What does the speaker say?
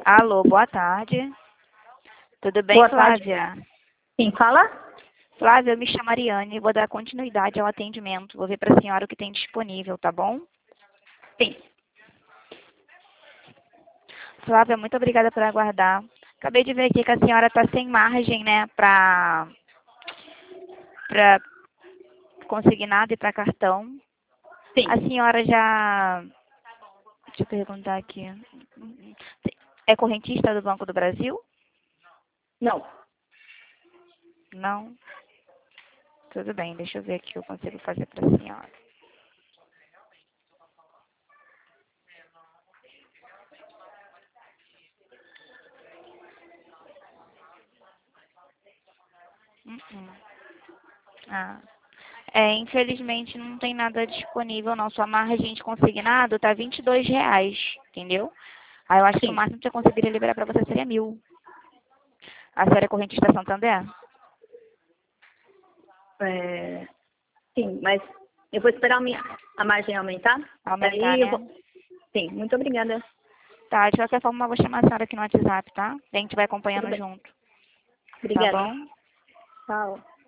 Alô, boa tarde. Tudo bem, Boa tarde. Flávia? Quem fala? Flávia, eu me chamo Ariane, vou dar continuidade ao atendimento. Vou ver para a senhora o que tem disponível, tá bom? Sim. Flávia, muito obrigada por aguardar. Acabei de ver aqui que a senhora está sem margem, né, para consignado e para cartão. Sim. A senhora já... Deixa eu perguntar aqui. É correntista do Banco do Brasil? Não. Não? Tudo bem, deixa eu ver aqui o que eu consigo fazer para a senhora. Ah. Infelizmente não tem nada disponível não. Sua margem de consignado tá R$ 22, entendeu? Aí eu acho que o Sim. máximo que eu conseguiria liberar para você seria 1.000. A senhora é correntista Santander? Sim, mas eu vou esperar a margem aumentar. Aumentar, Aí eu né? vou... Sim, muito obrigada. Tá, de qualquer forma eu vou chamar a senhora aqui no WhatsApp, tá? A gente vai Tudo acompanhando bem. junto. Tá Obrigada. bom? Tchau.